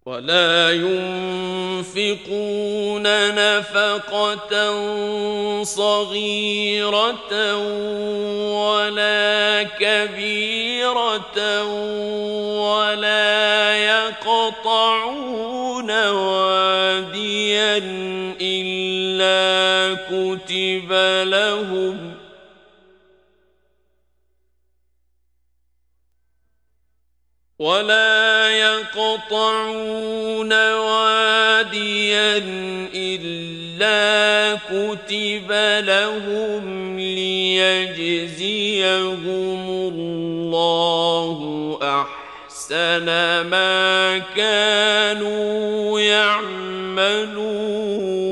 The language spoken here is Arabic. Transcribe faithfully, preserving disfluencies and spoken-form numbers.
ولا ينفقون نفقة صغيرة ولا كبيرة ولا يقطعون واديا إلا كتب لهم ولا يقطعون واديا إلا كتب لهم ليجزيهم الله أحسن ما كانوا يعملون.